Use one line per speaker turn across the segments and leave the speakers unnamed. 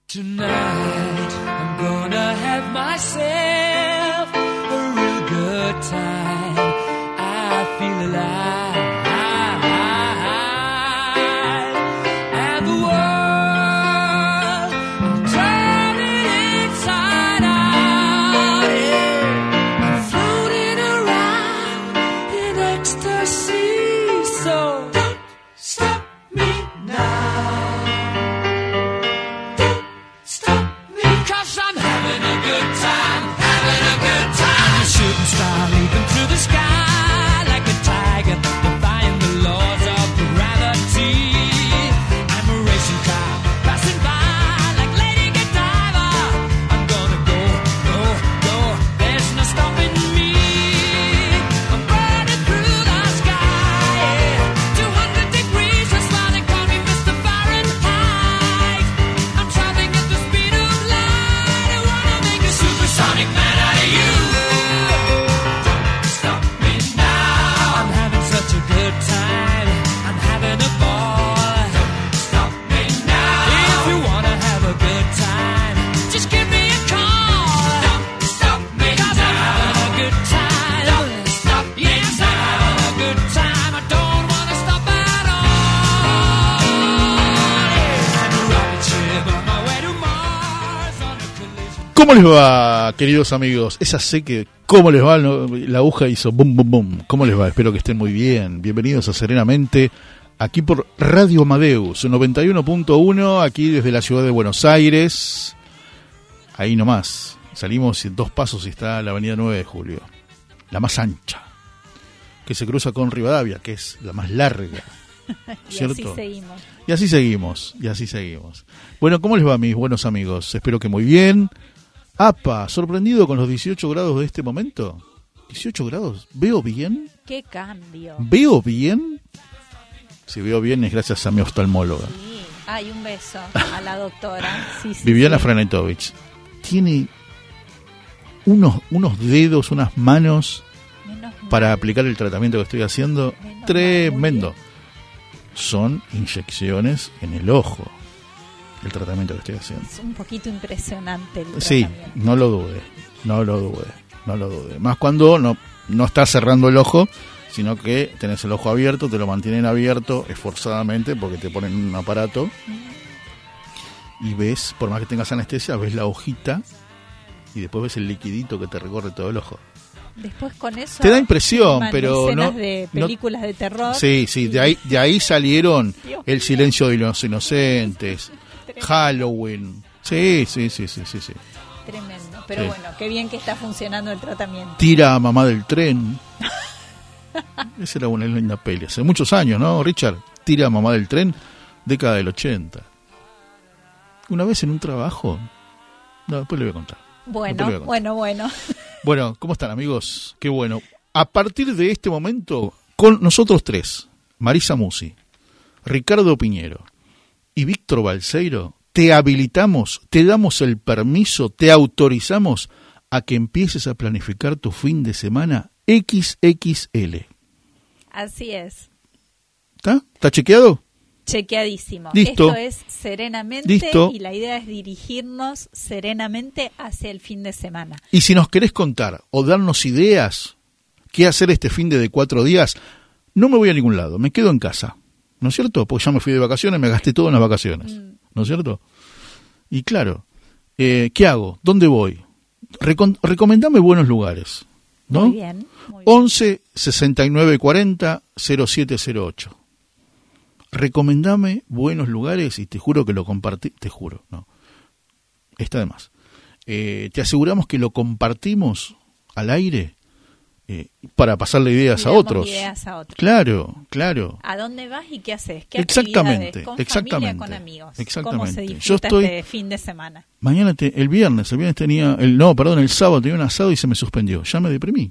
Tonight I'm gonna have myself a real good time. I feel alive. And the world I'm turning inside out. Yeah. I'm floating around in ecstasy. So don't stop me now. I'm having a good time, having a good time. Shooting star leaping through the sky like a tiger, defying the laws of gravity. I'm a racing car passing by like Lady Godiva. I'm gonna go, go, go. There's no stopping me. I'm burning through the sky, 200 degrees. That's why they call me Mr. Fahrenheit. I'm traveling at the speed of light. Supersonic man out of you. Don't stop me now. I'm having such a good time. I'm having a ball. Don't stop me now. If you wanna have a good time, just give me a call. Don't stop me now. 'Cause I'm having a good time. Don't stop me now. Yes, I'm having a good time. I don't wanna stop at all. Yeah. I'm a rocket ship on my way to Mars on a collision.
¿Cómo les va, queridos amigos? Esa sé que, ¿cómo les va? La aguja hizo bum, bum, bum. ¿Cómo les va? Espero que estén muy bien. Bienvenidos a Serenamente, aquí por Radio Amadeus, 91.1, aquí desde la ciudad de Buenos Aires. Ahí nomás. Salimos en 2 pasos y está la avenida 9 de Julio, la más ancha, que se cruza con Rivadavia, que es la más larga. ¿Cierto?
Y así seguimos.
Y así seguimos, y así seguimos. Bueno, ¿cómo les va, mis buenos amigos? Espero que muy bien. Apa, sorprendido con los 18 grados de este momento. 18 grados, ¿veo bien?
¡Qué cambio!
¿Veo bien? Si veo bien es gracias a mi oftalmóloga.
Sí. Ay, un beso a la doctora. Sí, sí,
Viviana
sí.
Franetovich. Tiene unos dedos, unas manos
Menos
para
mal.
aplicar el tratamiento que estoy haciendo.
Menos
Tremendo.
mal,
Son inyecciones en el ojo, el tratamiento que estoy haciendo.
Es un poquito impresionante el
Sí,
tratamiento.
no lo dude. Más cuando no estás cerrando el ojo, sino que tenés el ojo abierto, te lo mantienen abierto esforzadamente porque te ponen un aparato y ves, por más que tengas anestesia, ves la hojita y después ves el liquidito que te recorre todo el ojo.
Después con eso
Te da impresión,
filman
pero
escenas
no-
de
no-
películas de terror.
Sí, de ahí salieron
Dios
El
mío.
silencio de los inocentes,
Tremendo.
Halloween. Sí.
Tremendo. Pero
Sí.
bueno, qué bien que está funcionando el tratamiento.
Tira a mamá del tren. Esa era una linda peli. Hace muchos años, ¿no, Richard? Tira a mamá del tren, década del 80. Una vez en un trabajo... No, después le voy a contar.
Bueno.
Bueno, ¿cómo están, amigos? Qué bueno. A partir de este momento, con nosotros 3, Marisa Musi, Ricardo Piñero y Víctor Balseiro, te habilitamos, te damos el permiso, te autorizamos a que empieces a planificar tu fin de semana XXL.
Así es.
¿Está? ¿Está chequeado?
Chequeadísimo.
Listo.
Esto es serenamente
Listo.
y la idea es dirigirnos serenamente hacia el fin de semana.
Y si nos querés contar o darnos ideas, qué hacer este fin de 4 días, no me voy a ningún lado, me quedo en casa, ¿no es cierto? Porque ya me fui de vacaciones, me gasté todo en las vacaciones, ¿no es cierto? Y claro, ¿qué hago? ¿Dónde voy? Recomendame buenos lugares, ¿no?
Muy bien.
11 69 40 0708. Recomendame buenos lugares y te juro que lo compartí, te juro, no, está de más. Te aseguramos que lo compartimos al aire para pasarle ideas a
damos
otros.
ideas a otros.
Claro.
¿A dónde vas y qué haces? ¿Qué
Exactamente,
actividades? ¿Con
exactamente,
familia, con amigos?
exactamente.
¿Cómo se
Yo
disfruta
estoy-
este fin de semana?
Mañana, el viernes tenía, el sábado tenía un asado y se me suspendió. Ya me deprimí.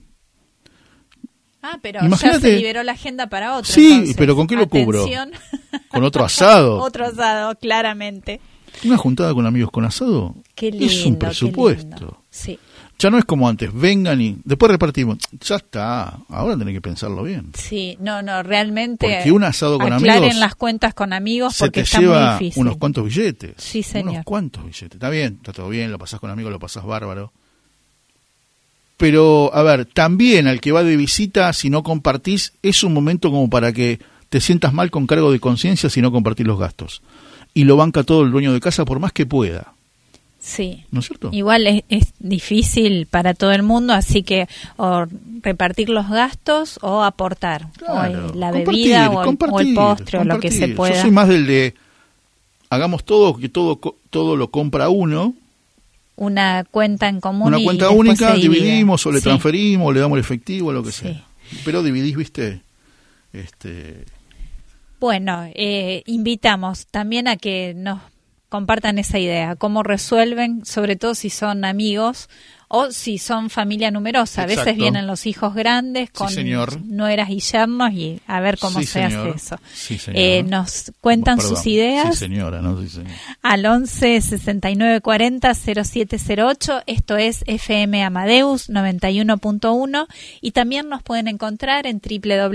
Ah, pero
Imagínate-
ya se liberó la agenda para otro.
Sí,
entonces.
pero ¿con qué lo cubro?
Atención.
Con otro asado.
Otro asado, claramente.
Una juntada con amigos con asado
Qué lindo,
es un
qué
presupuesto.
lindo. Sí.
Ya no es como antes, vengan y después repartimos. Ya está, ahora tenés que pensarlo bien.
Sí, no, realmente.
Porque un asado con
aclaren
amigos
las cuentas con amigos
se
porque
te
está muy
lleva
difícil.
unos cuantos billetes.
Sí, señor.
Unos cuantos billetes. Está bien, está todo bien, lo pasás con amigos, lo pasás bárbaro. Pero, a ver, también al que va de visita, si no compartís, es un momento como para que te sientas mal con cargo de conciencia si no compartís los gastos. Y lo banca todo el dueño de casa por más que pueda.
Sí.
¿No es cierto?
Igual es difícil para todo el mundo, así que o repartir los gastos o aportar.
Claro,
o la bebida o el postre o lo que se pueda.
Yo soy más del de hagamos todo, que todo lo compra uno.
Una cuenta en común.
Una
y
cuenta
después
única,
se divide.
dividimos o le
Sí.
transferimos o le damos el efectivo o lo que
Sí.
sea. Pero dividís, ¿viste?
Bueno, invitamos también a que nos compartan esa idea, cómo resuelven, sobre todo si son amigos o si son familia numerosa. A veces
Exacto.
vienen los hijos grandes con
señor.
nueras y yernos y a ver cómo
Sí,
se
señor.
hace eso.
Sí, señor.
Nos cuentan
Perdón.
sus ideas.
Sí, señora, no, sí, señor.
Al 11 69 40 0708. Esto es FM Amadeus 91.1 y también nos pueden encontrar en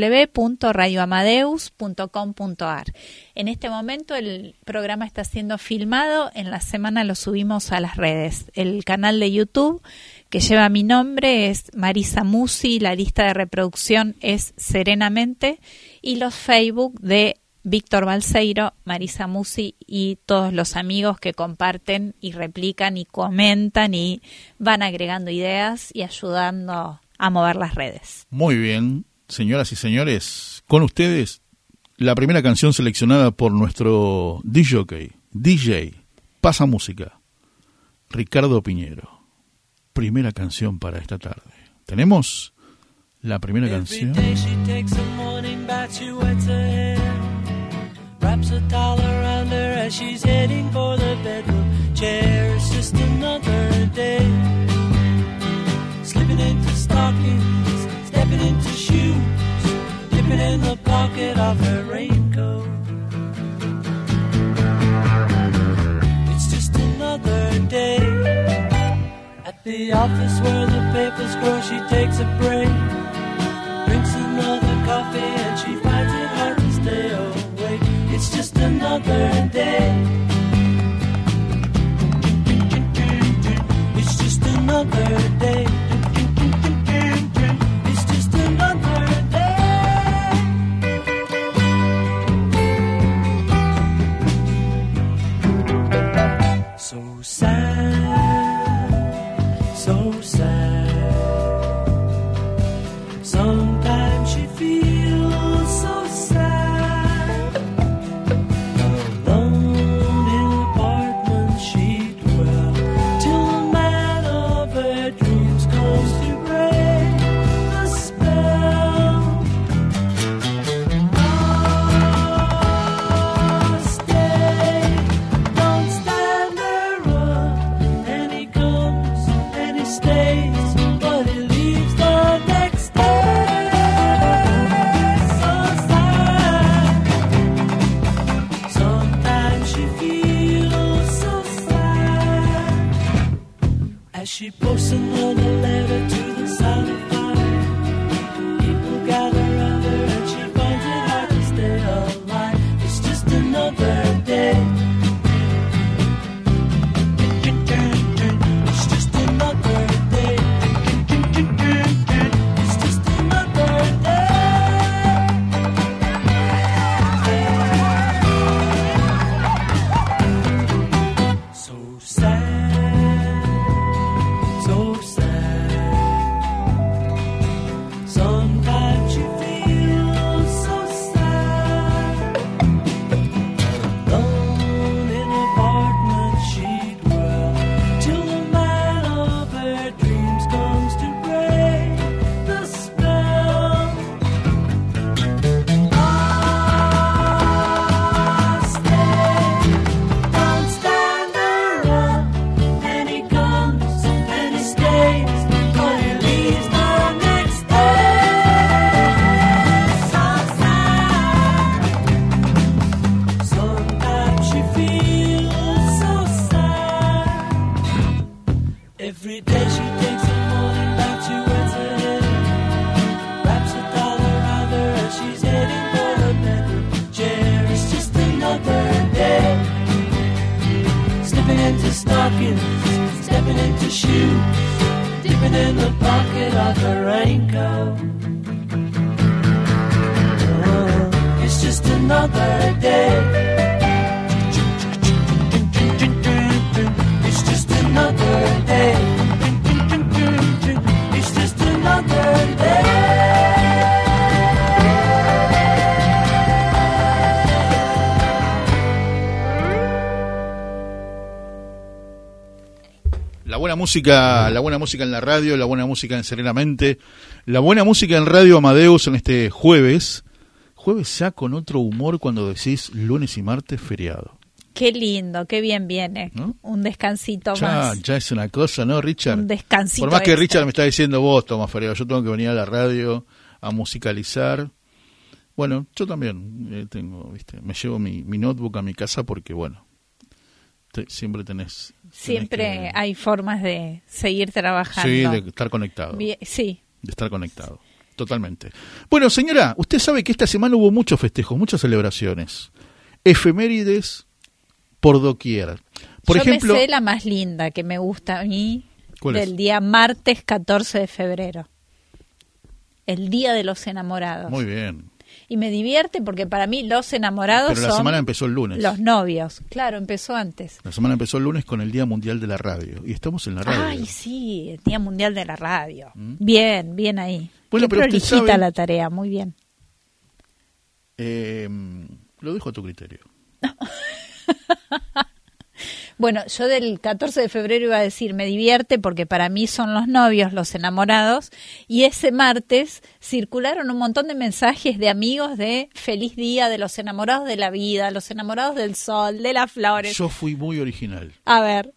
www.radioamadeus.com.ar. En este momento el programa está siendo filmado, en la semana lo subimos a las redes. El canal de YouTube que lleva mi nombre es Marisa Musi, la lista de reproducción es Serenamente y los Facebook de Víctor Balseiro, Marisa Musi y todos los amigos que comparten y replican y comentan y van agregando ideas y ayudando a mover las redes.
Muy bien, señoras y señores, con ustedes la primera canción seleccionada por nuestro DJ, Pasa Música, Ricardo Piñero. Primera canción para esta tarde. Tenemos la primera canción.
Every day she takes a morning bath, she wets her hair, wraps a towel around her as she's heading for the bedroom chair. It's just another day, slipping into stockings, stepping into shoes, dipping in the pocket of her raincoat. It's just another day. At the office where the papers grow, she takes a break, drinks another coffee and she finds it hard to stay awake. It's just another day. It's just another day. It's just another day. So sad, so sad. Sometimes she feels so sad. Alone in an apartment she dwells till the man of her dreams comes to break the spell. Oh, stay, don't stand there, run. And he comes and he stays, but he leaves the next day. So sad. Sometimes she feels so sad as she posts another letter to the silent fire. People gather around her and she finds it hard to stay alive. It's just another day. It's just another day. It's just another day. So sad, so sad. into stockings, stepping into shoes, dipping in the pocket of her raincoat. It's just another day. It's just another day. It's just another day.
La buena música en la radio, la buena música en Serenamente, la buena música en Radio Amadeus en este jueves ya con otro humor cuando decís lunes y martes feriado.
Qué lindo, qué bien viene,
¿no?
Un descansito más.
Ya es una cosa, ¿no, Richard?
Un descansito.
Por más que
extra.
Richard me está diciendo, vos toma feriado, yo tengo que venir a la radio a musicalizar. Bueno, yo también me llevo mi notebook a mi casa porque, bueno, siempre tenés
Siempre
que...
hay formas de seguir trabajando.
Sí, de estar conectado.
Sí.
De estar conectado, totalmente. Bueno, señora, usted sabe que esta semana hubo muchos festejos, muchas celebraciones, efemérides por doquier. Por
Yo
ejemplo,
me sé la más linda que me gusta a mí,
¿cuál es?
del día martes 14 de febrero. El Día de los Enamorados.
Muy bien.
Y me divierte porque para mí los enamorados
Pero la
son
semana empezó el lunes.
los novios. Claro, empezó antes.
La semana empezó el lunes con el Día Mundial de la Radio. Y estamos en la radio.
Ay, sí, el Día Mundial de la Radio. Bien, bien ahí.
Bueno,
Qué
pero usted
prolijita
sabe-
la tarea, muy bien.
Lo dejo a tu criterio.
Bueno, yo del 14 de febrero iba a decir, me divierte porque para mí son los novios, los enamorados, y ese martes circularon un montón de mensajes de amigos de feliz día de los enamorados de la vida, los enamorados del sol, de las flores.
Yo fui muy original.
A ver,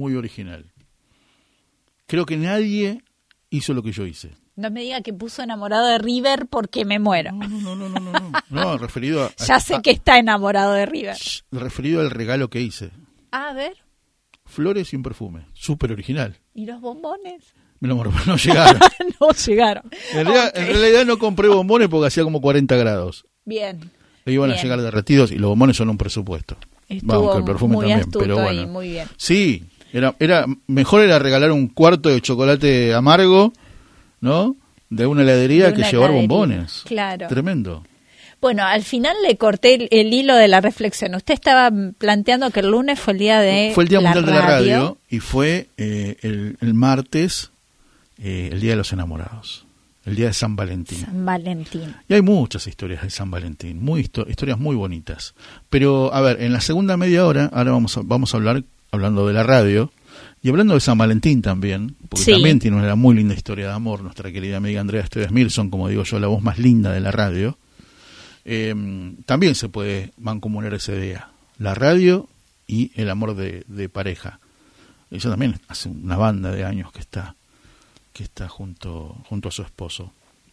Creo que nadie hizo lo que yo hice.
no me diga que puso enamorado de River porque me muero.
No. No, referido a...
Ya sé que está enamorado de River.
referido al regalo que hice.
A ver,
Flores y un perfume. Súper original.
¿y los bombones?
No llegaron.
No llegaron.
En realidad no compré bombones porque hacía como 40 grados.
Bien.
E iban a
Bien.
llegar derretidos y los bombones son un presupuesto.
Estuvo
Vamos, que el perfume
muy
también,
astuto
pero bueno.
ahí, muy bien.
Sí, mejor era regalar un cuarto de chocolate amargo, ¿no? De una heladería
De
que
una
llevar
heladería,
bombones.
claro.
Tremendo.
Bueno, al final le corté el hilo de la reflexión. Usted estaba planteando que el lunes fue el día de
Fue el Día
la
Mundial de la Radio y fue el martes el Día de los Enamorados, el Día de San Valentín.
San Valentín.
Y hay muchas historias de San Valentín, historias muy bonitas. Pero, a ver, en la segunda media hora, ahora vamos a hablar, hablando de la radio, y hablando de San Valentín también, porque
Sí.
también tiene una muy linda historia de amor, nuestra querida amiga Andrea Esteves Milson, como digo yo, la voz más linda de la radio. También se puede mancomunar ese día, la radio y el amor de pareja. Ella también hace una banda de años que está junto a su esposo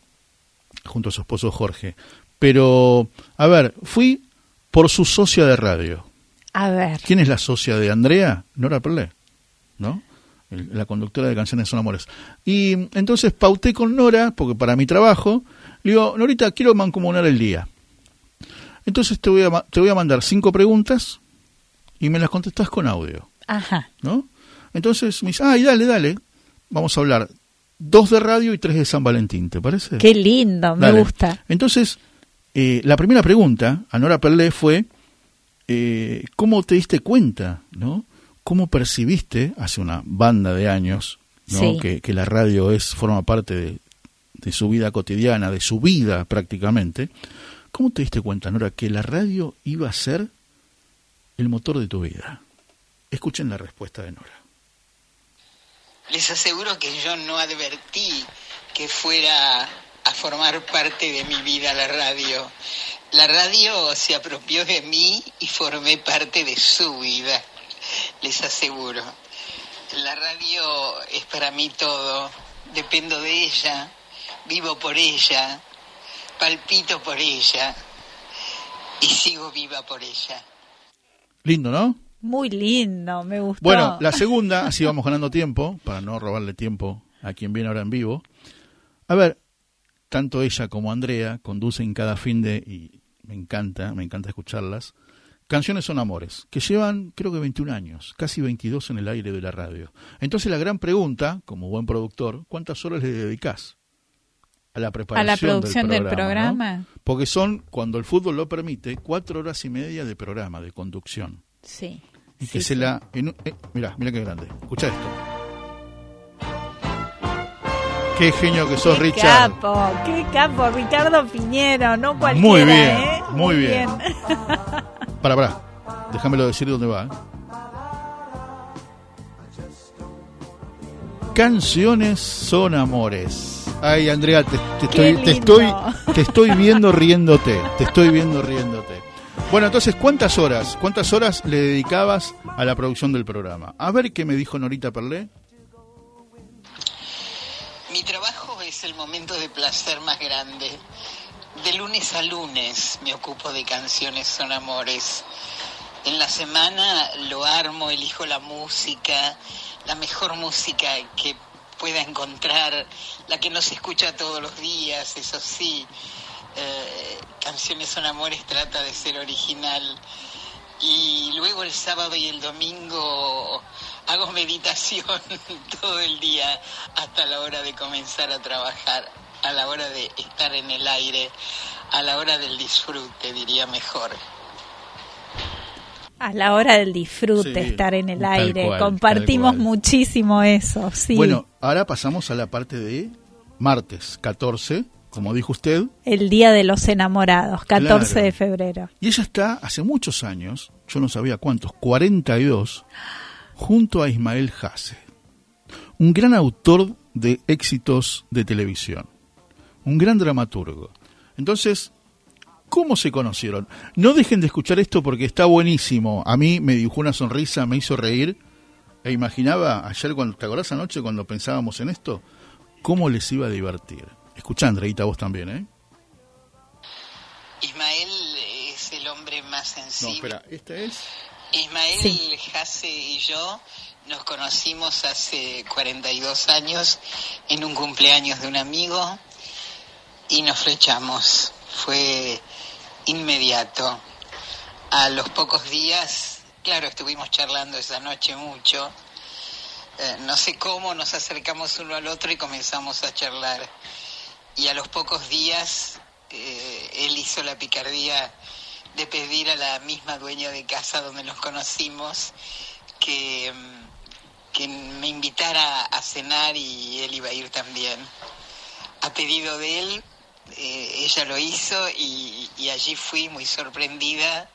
Jorge. Pero, a ver, fui por su socia de radio.
A ver.
¿Quién es la socia de Andrea? Nora Perlé, ¿no? La conductora de Canciones Son Amores. Y entonces pauté con Nora, porque para mi trabajo, le digo, Norita, quiero mancomunar el día. Entonces te voy a mandar 5 preguntas y me las contestás con audio,
Ajá.
¿no? Entonces me dice, ay, dale, vamos a hablar 2 de radio y 3 de San Valentín, ¿te parece?
Qué lindo, me
Dale.
gusta.
Entonces, la primera pregunta a Nora Perlé fue, ¿cómo te diste cuenta, no? ¿Cómo percibiste hace una banda de años, ¿no?
Sí.
que la radio forma parte de su vida cotidiana, de su vida prácticamente? ¿Cómo te diste cuenta, Nora, que la radio iba a ser el motor de tu vida? Escuchen la respuesta de Nora.
Les aseguro que yo no advertí que fuera a formar parte de mi vida la radio. La radio se apropió de mí y formé parte de su vida, les aseguro. La radio es para mí todo, dependo de ella, vivo por ella, palpito por ella y sigo viva por ella.
Lindo, ¿no?
Muy lindo, me gustó.
Bueno, la segunda, así vamos ganando tiempo, para no robarle tiempo a quien viene ahora en vivo. A ver, tanto ella como Andrea conducen cada fin de, y me encanta escucharlas, Canciones son amores, que llevan creo que 21 años, casi 22 en el aire de la radio. Entonces la gran pregunta, como buen productor, ¿cuántas horas le dedicás a la preparación
a la producción del programa?
¿No? Porque son, cuando el fútbol lo permite, 4 horas y media de programa, de conducción.
Sí.
Y que se la... mirá qué grande, escuchá esto. Qué genio que sos, Richard.
Qué capo, Ricardo Piñero, no cualquiera.
Muy bien, muy bien. Pará, déjamelo decir dónde va. Canciones son amores. Ay, Andrea, te estoy viendo riéndote. Bueno, entonces, ¿cuántas horas le dedicabas a la producción del programa? A ver qué me dijo Norita Perlé.
Mi trabajo es el momento de placer más grande. De lunes a lunes me ocupo de Canciones son amores. En la semana lo armo, elijo la música, la mejor música que pueda encontrar, la que no se escucha todos los días, eso sí. Canciones son amores trata de ser original. Y luego el sábado y el domingo hago meditación todo el día hasta la hora de comenzar a trabajar, a la hora de estar en el aire, a la hora del disfrute, diría mejor.
A la hora del disfrute, sí, estar en el aire. Compartimos muchísimo eso, sí.
Bueno, ahora pasamos a la parte de martes 14, como dijo usted.
El Día de los Enamorados, 14 de febrero.
Y ella está hace muchos años, yo no sabía cuántos, 42, junto a Ismael Jase, un gran autor de éxitos de televisión, un gran dramaturgo. Entonces, ¿cómo se conocieron? No dejen de escuchar esto porque está buenísimo. A mí me dibujó una sonrisa, me hizo reír. E imaginaba ayer, ¿te acordás anoche cuando pensábamos en esto? ¿Cómo les iba a divertir? Escuchá, Andreita, vos también, ¿eh?
Ismael es el hombre más sensible.
No, espera, ¿esta es?
Ismael sí. Jase y yo nos conocimos hace 42 años en un cumpleaños de un amigo y nos flechamos. Fue inmediato. A los pocos días, claro, estuvimos charlando esa noche mucho. No sé cómo nos acercamos uno al otro y comenzamos a charlar. Y a los pocos días él hizo la picardía de pedir a la misma dueña de casa donde nos conocimos que me invitara a cenar y él iba a ir también. A pedido de él, ella lo hizo y allí fui muy sorprendida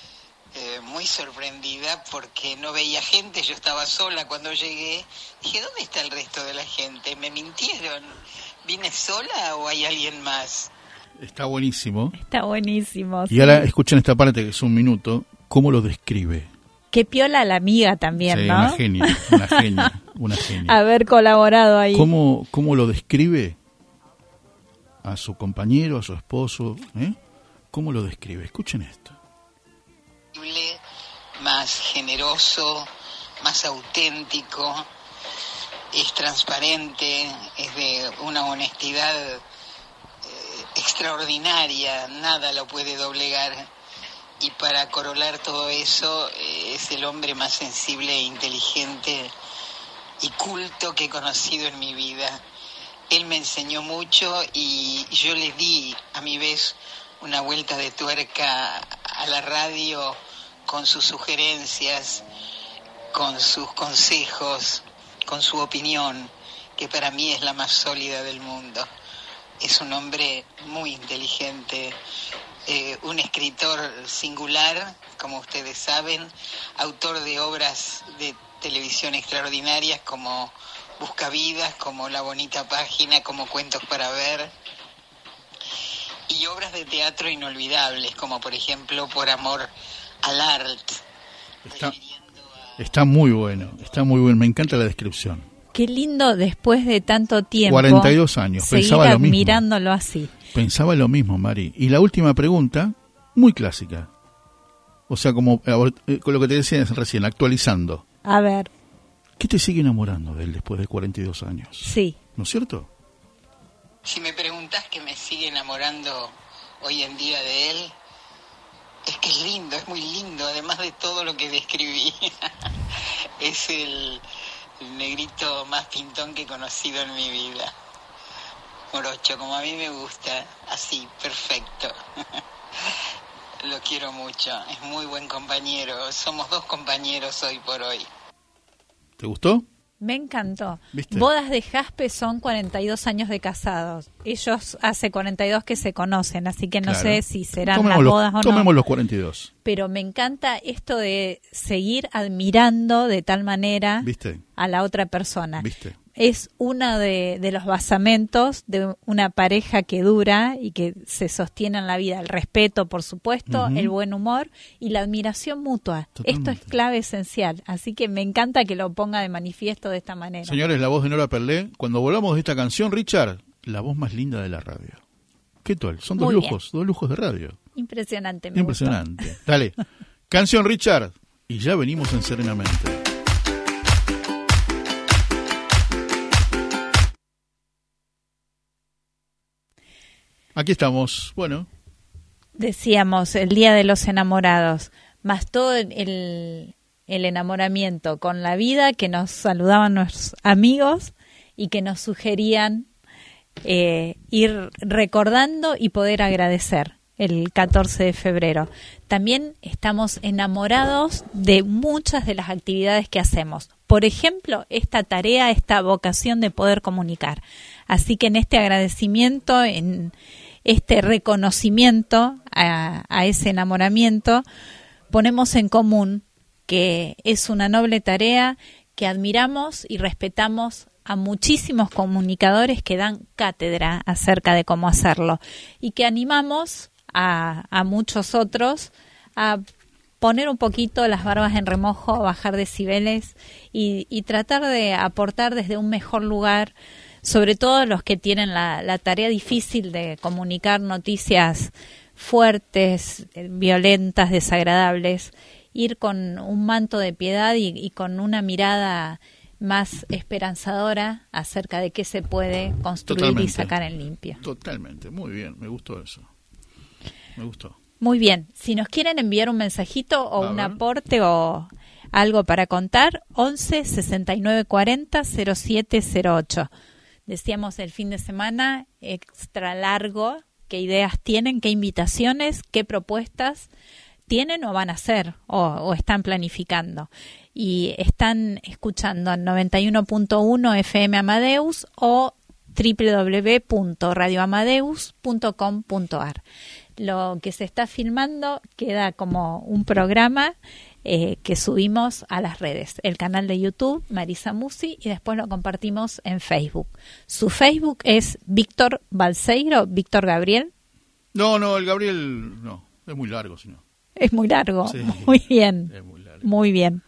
porque no veía gente, yo estaba sola cuando llegué. Dije, ¿dónde está el resto de la gente? ¿Me mintieron? ¿Vine sola o hay alguien más?
Está buenísimo.
Está buenísimo.
Y ahora escuchen esta parte que es un minuto, ¿cómo lo describe?
Qué piola la amiga también,
sí,
¿no?
Una genia.
Haber colaborado ahí.
¿Cómo lo describe a su compañero, a su esposo? ¿Cómo lo describe? Escuchen esto.
Más generoso, más auténtico, es transparente, es de una honestidad extraordinaria, nada lo puede doblegar. Y para corolar todo eso, es el hombre más sensible e inteligente y culto que he conocido en mi vida. Él me enseñó mucho y yo le di a mi vez una vuelta de tuerca a la radio con sus sugerencias, con sus consejos, con su opinión, que para mí es la más sólida del mundo. Es un hombre muy inteligente, un escritor singular, como ustedes saben, autor de obras de televisión extraordinarias como Buscavidas, como La Bonita Página, como Cuentos para Ver, y obras de teatro inolvidables, como por ejemplo Por Amor al Art.
Está muy bueno, me encanta la descripción.
Qué lindo después de tanto tiempo.
42 años, pensaba lo mismo.
Admirándolo así.
Pensaba lo mismo, Mari. Y la última pregunta, muy clásica. O sea, como con lo que te decía recién, actualizando.
A ver.
¿Qué te sigue enamorando de él después de 42 años?
Sí.
¿No es cierto?
Si me preguntás qué me sigue enamorando hoy en día de él, es Es lindo, es muy lindo, además de todo lo que describí. Es el negrito más pintón que he conocido en mi vida. Morocho, como a mí me gusta, así, perfecto. Lo quiero mucho, es muy buen compañero. Somos 2 compañeros hoy por hoy.
¿Te gustó?
Me encantó.
¿Viste?
Bodas de Jaspe son 42 años de casados. Ellos hace 42 que se conocen, así que no
Claro.
sé si serán
Tomemos
las
los-
bodas o no.
Tomemos los 42.
Pero me encanta esto de seguir admirando de tal manera
¿Viste?
a la otra persona.
¿Viste?
Es uno de los basamentos de una pareja que dura y que se sostiene en la vida. El respeto, por supuesto,
Ujú.
el buen humor y la admiración mutua.
Totalmente.
Esto es clave esencial. Así que me encanta que lo ponga de manifiesto de esta manera.
Señores, la voz de Nora Perlé. Cuando volvamos de esta canción, Richard, la voz más linda de la radio. ¿Qué tal? Son
Muy bien.
dos lujos de radio.
Impresionante. Me
Impresionante. Dale. Canción, Richard. Y ya venimos en Serenamente. Aquí estamos. Bueno,
Decíamos, el Día de los Enamorados, más todo el enamoramiento con la vida que nos saludaban nuestros amigos y que nos sugerían ir recordando y poder agradecer el 14 de febrero. También estamos enamorados de muchas de las actividades que hacemos. Por ejemplo, esta tarea, esta vocación de poder comunicar. Así que en este agradecimiento, en este reconocimiento a ese enamoramiento, ponemos en común que es una noble tarea, que admiramos y respetamos a muchísimos comunicadores que dan cátedra acerca de cómo hacerlo y que animamos a muchos otros a poner un poquito las barbas en remojo, bajar decibeles y tratar de aportar desde un mejor lugar, sobre todo los que tienen la tarea difícil de comunicar noticias fuertes, violentas, desagradables, ir con un manto de piedad y con una mirada más esperanzadora acerca de qué se puede construir
Totalmente.
y sacar en limpio.
Totalmente. Muy bien. Me gustó eso. Me gustó.
Muy bien, si nos quieren enviar un mensajito o
A
un
ver.
aporte o algo para contar, 11 69 40 0708. Decíamos el fin de semana extra largo, qué ideas tienen, qué invitaciones, qué propuestas tienen o van a hacer o están planificando. Y están escuchando en 91.1 FM Amadeus o www.radioamadeus.com.ar. Lo que se está filmando queda como un programa que subimos a las redes. El canal de YouTube, Marisa Musi, y después lo compartimos en Facebook. Su Facebook es Víctor Balseiro, Víctor Gabriel.
No, el Gabriel no. Es muy largo, si no.
Es muy largo.
Sí.
Muy bien.
Es muy largo.
Muy bien.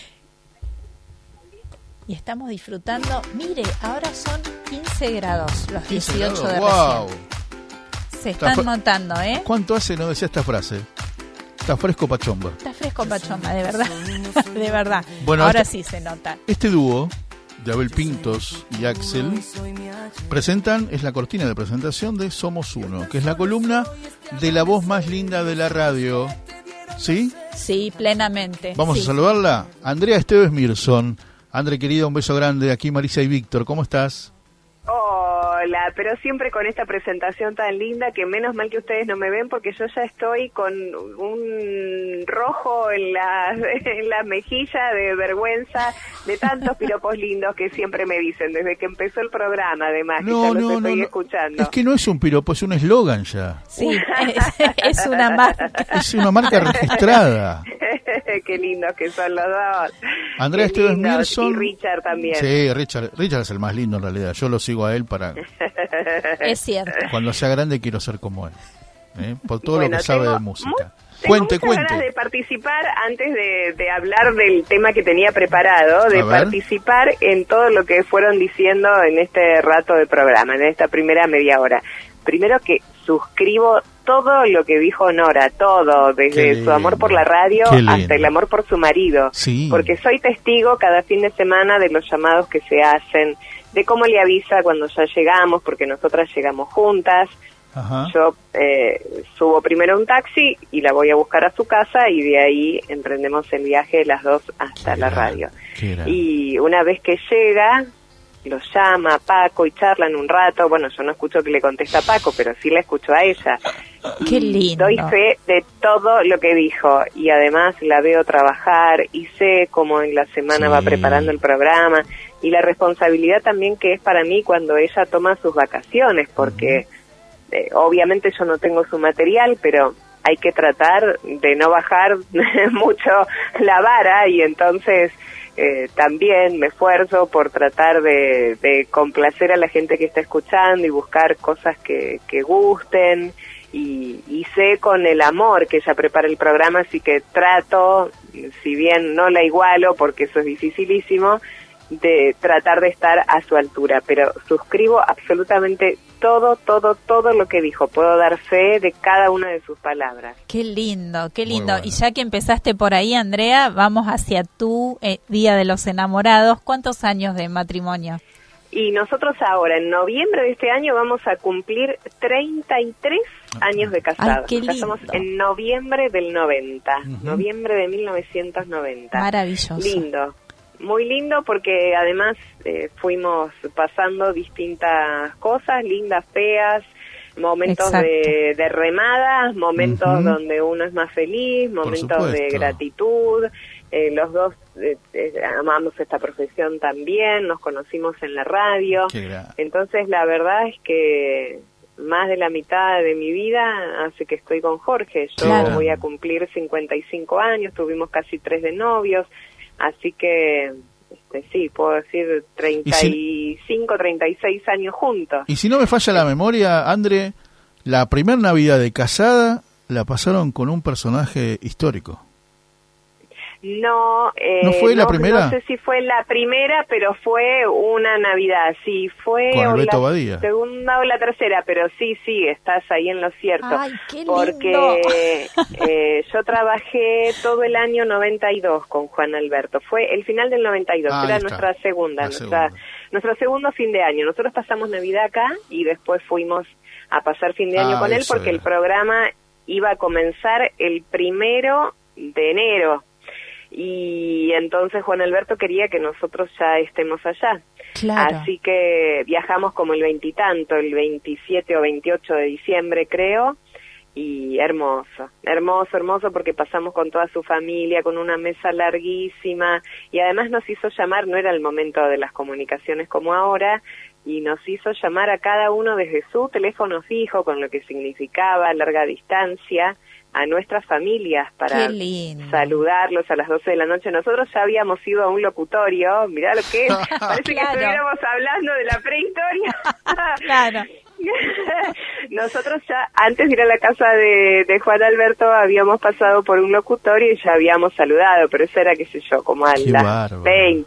Y estamos disfrutando. Mire, ahora son 15 grados, los 18 de
¡Wow!
recién. Se están notando, ¿eh?
¿Cuánto hace no decía esta frase? Está fresco pachomba.
Está fresco Pachoma, de verdad. De verdad.
Bueno,
ahora
este-
sí se nota.
Este dúo de Abel Pintos y Axel presentan, es la cortina de presentación de Somos Uno, que es la columna de la voz más linda de la radio. ¿Sí?
Sí, plenamente.
Vamos
sí.
a saludarla. Andrea Esteves Mirson. André, querida, un beso grande. Aquí Marisa y Víctor. ¿Cómo estás?
Hola, pero siempre con esta presentación tan linda que menos mal que ustedes no me ven porque yo ya estoy con un rojo en la mejilla de vergüenza de tantos piropos lindos que siempre me dicen desde que empezó el programa, además, que ya los estoy escuchando.
Es que no es un piropo, es un eslogan ya.
Sí, es una marca.
Es una marca registrada.
Qué lindos que son los dos.
Andrea
Qué
Esteves
lindos.
Mirson.
Y Richard también.
Sí, Richard es el más lindo en realidad. Yo lo sigo a él para
Es cierto.
cuando sea grande quiero ser como él. Por todo
Bueno,
lo que sabe
tengo
de música.
Tengo muchas ganas de participar antes de hablar del tema que tenía preparado, de participar en todo lo que fueron diciendo en este rato de programa, en esta primera media hora. Primero que suscribo todo lo que dijo Nora, todo, desde su amor por la radio hasta el amor por su marido,
sí.
Porque soy testigo cada fin de semana de los llamados que se hacen, de cómo le avisa cuando ya llegamos, porque nosotras llegamos juntas,
Ajá.
Yo subo primero a un taxi y la voy a buscar a su casa y de ahí emprendemos el viaje las dos hasta la radio. Y una vez que llega, lo llama a Paco y charlan un rato. Bueno, yo no escucho que le contesta a Paco, pero sí la escucho a ella.
Qué lindo.
Doy fe de todo lo que dijo y además la veo trabajar y sé cómo en la semana va preparando el programa y la responsabilidad también que es para mí cuando ella toma sus vacaciones, porque obviamente yo no tengo su material, pero hay que tratar de no bajar mucho la vara y entonces también me esfuerzo por tratar de complacer a la gente que está escuchando y buscar cosas que gusten y sé con el amor que ella prepara el programa, así que trato, si bien no la igualo porque eso es dificilísimo, de tratar de estar a su altura, pero suscribo absolutamente todo lo que dijo. Puedo dar fe de cada una de sus palabras.
Qué lindo, qué lindo.
Bueno.
Y ya que empezaste por ahí, Andrea, vamos hacia tu Día de los Enamorados. ¿Cuántos años de matrimonio?
Y nosotros ahora, en noviembre de este año, vamos a cumplir 33 años de casados.
Ay, qué lindo.
Ya estamos en noviembre del 90, noviembre de 1990.
Maravilloso.
Lindo. Muy lindo porque además fuimos pasando distintas cosas, lindas, feas, momentos de remadas, momentos donde uno es más feliz, momentos de gratitud. Los dos amamos esta profesión también, nos conocimos en la radio. Entonces la verdad es que más de la mitad de mi vida hace que estoy con Jorge. Yo voy a cumplir 55 años, tuvimos casi 3 de novios. Así que, sí, puedo decir 35, 36 años juntos.
Y si no me falla la memoria, André, la primer Navidad de casada la pasaron con un personaje histórico.
No,
¿No fue la primera?
No sé si fue la primera, pero fue una Navidad, sí, fue
con Beto
la
Badía.
Segunda o la tercera, pero sí, estás ahí en lo cierto.
Ay, qué lindo.
Porque yo trabajé todo el año 92 con Juan Alberto, fue el final del 92, era nuestra segunda, nuestro segundo fin de año. Nosotros pasamos Navidad acá y después fuimos a pasar fin de año con él porque el programa iba a comenzar el 1 de enero. Y entonces Juan Alberto quería que nosotros ya estemos allá.
Claro.
Así que viajamos como el 20 y tanto, el 27 o 28 de diciembre creo, y hermoso porque pasamos con toda su familia, con una mesa larguísima, y además nos hizo llamar, no era el momento de las comunicaciones como ahora, y nos hizo llamar a cada uno desde su teléfono fijo, con lo que significaba larga distancia, a nuestras familias para saludarlos a las 12 de la noche. Nosotros ya habíamos ido a un locutorio, mirá lo que es, parece que estuviéramos hablando de la prehistoria.
Claro.
Nosotros ya, antes de ir a la casa de Juan Alberto, habíamos pasado por un locutorio y ya habíamos saludado, pero eso era, qué sé yo, como a las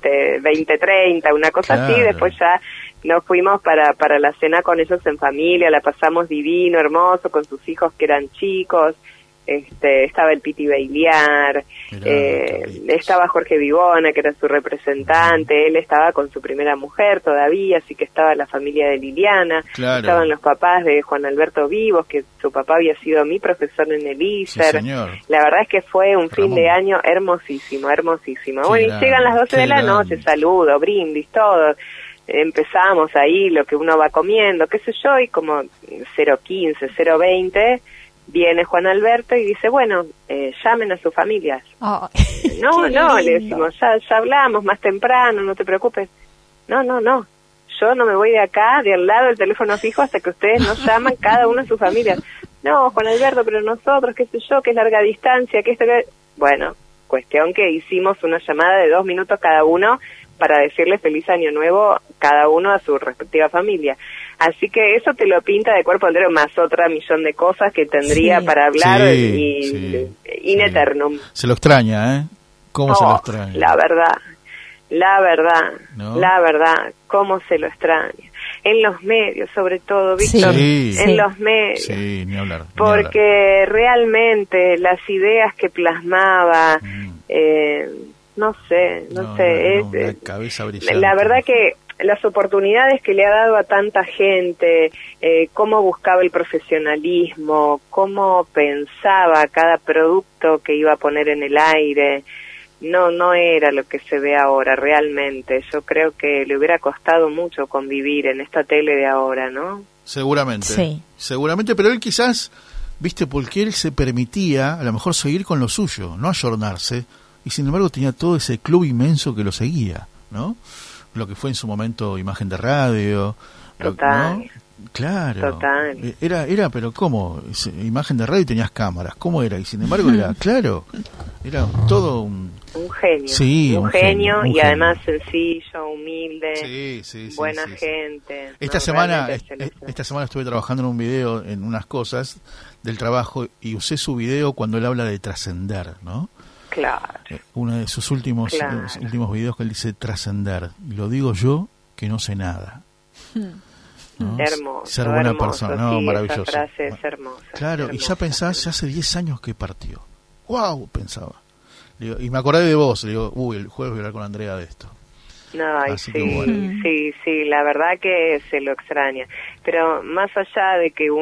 20:30, una cosa así. Después ya nos fuimos para la cena con ellos en familia, la pasamos divino, hermoso, con sus hijos que eran chicos. Estaba el Piti Bailiar, estaba Jorge Vivona, que era su representante, él estaba con su primera mujer todavía, así que estaba la familia de Liliana, estaban los papás de Juan Alberto Vivos, que su papá había sido mi profesor en el ISER. La verdad es que fue un fin de año hermosísimo. Bueno, y llegan las 12 de la noche, saludo, brindis, todo. Empezamos ahí lo que uno va comiendo, qué sé yo, y como 0:15, 0:20... viene Juan Alberto y dice, bueno, llamen a sus familias. No, le decimos, ya hablamos más temprano, no te preocupes. No, yo no me voy de acá, de al lado del teléfono fijo, hasta que ustedes nos llaman cada uno a sus familias. No, Juan Alberto, pero nosotros, qué sé yo, que es larga distancia, que esto, que... Bueno, cuestión que hicimos una llamada de 2 minutos cada uno para decirle feliz año nuevo cada uno a su respectiva familia. Así que eso te lo pinta de cuerpo entero, más otra millón de cosas que tendría para hablar in eternum.
Se lo extraña, ¿eh? ¿Cómo se lo extraña?
La verdad, cómo se lo extraña. En los medios, sobre todo, Víctor, en los medios.
Sí, ni hablar.
Porque realmente las ideas que plasmaba, no sé,
la cabeza brillante.
La verdad que las oportunidades que le ha dado a tanta gente, cómo buscaba el profesionalismo, cómo pensaba cada producto que iba a poner en el aire. No era lo que se ve ahora realmente. Yo creo que le hubiera costado mucho convivir en esta tele de ahora, ¿no?
Seguramente,
sí.
Seguramente, pero él quizás, viste, porque él se permitía a lo mejor seguir con lo suyo, no ayornarse, y sin embargo tenía todo ese club inmenso que lo seguía, ¿no? Lo que fue en su momento Imagen de Radio.
Total.
¿No? Claro.
Total.
Era, pero ¿cómo? Imagen de Radio y tenías cámaras, ¿cómo era? Y sin embargo era, claro, era todo un
genio.
Sí,
un genio y
genio.
Además sencillo, humilde, buena gente.
Esta semana estuve trabajando en un video, en unas cosas del trabajo, y usé su video cuando él habla de trascender, ¿no?
Claro.
Uno de sus últimos videos que él dice trascender. Y lo digo yo, que no sé nada. ¿No?
Hermoso.
Ser buena
hermoso,
persona, no,
sí,
maravilloso.
Esa frase es hermosa.
Claro,
hermosa,
y ya pensás, ya hace 10 años que partió. ¡Wow! Pensaba. Digo, y me acordé de vos, le digo, el jueves voy a hablar con Andrea de esto.
Ay,
Así
sí,
que bueno.
sí, la verdad que se lo extraña. Pero más allá de que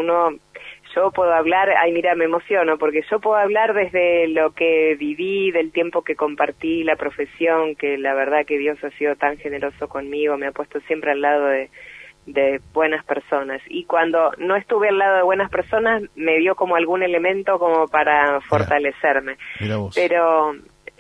yo puedo hablar, ay mira, me emociono, porque yo puedo hablar desde lo que viví, del tiempo que compartí, la profesión, que la verdad que Dios ha sido tan generoso conmigo, me ha puesto siempre al lado de buenas personas, y cuando no estuve al lado de buenas personas me dio como algún elemento como para fortalecerme.
Mira vos.
Pero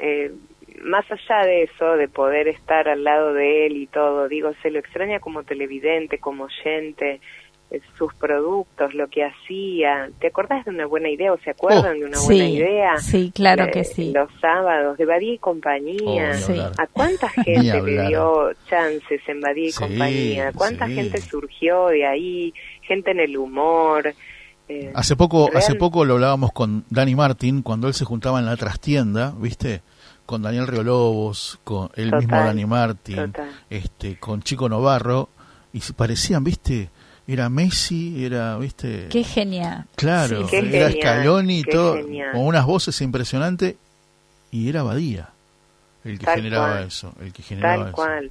más allá de eso, de poder estar al lado de él y todo, digo, se lo extraña como televidente, como oyente, sus productos, lo que hacía. ¿Te acordás de una buena idea o se acuerdan de una buena idea?
Sí, claro que sí.
Los sábados de Badía y Compañía. ¿A cuánta gente le dio chances en Badía y Compañía? ¿Cuánta gente surgió de ahí? Gente en el humor.
Hace poco lo hablábamos con Dani Martín, cuando él se juntaba en la trastienda, ¿viste? Con Daniel Riolobos, con el mismo Dani Martín, con Chico Novarro, y se parecían, ¿viste? Era Messi, ¿viste?
Qué genial.
Claro,
sí,
era Scaloni y todo,
genial.
con unas voces impresionantes, y era Badía el que generaba eso.
Tal cual.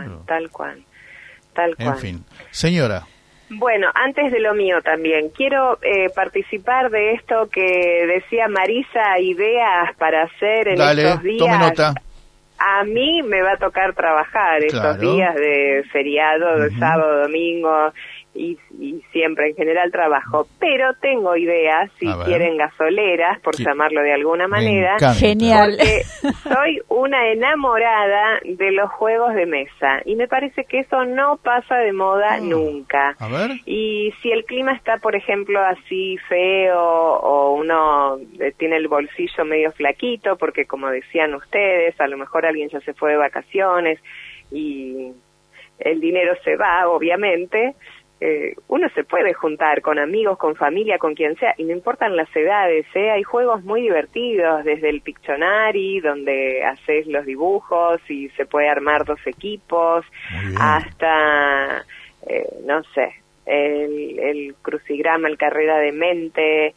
En fin, señora.
Bueno, antes de lo mío también, quiero participar de esto que decía Marisa, ideas para hacer en estos días.
Tome nota.
A mí me va a tocar trabajar estos días de feriado, de sábado, domingo, y siempre en general trabajo, pero tengo ideas, si quieren, gasoleras, por llamarlo de alguna manera.
Genial.
Porque soy una enamorada de los juegos de mesa, y me parece que eso no pasa de moda nunca.
A ver.
Y si el clima está, por ejemplo, así feo, o uno tiene el bolsillo medio flaquito, porque como decían ustedes, a lo mejor alguien ya se fue de vacaciones, y el dinero se va, obviamente, uno se puede juntar con amigos, con familia, con quien sea, y no importan las edades, hay juegos muy divertidos, desde el Pictionary, donde haces los dibujos y se puede armar 2 equipos, hasta, no sé, el crucigrama, el carrera de mente,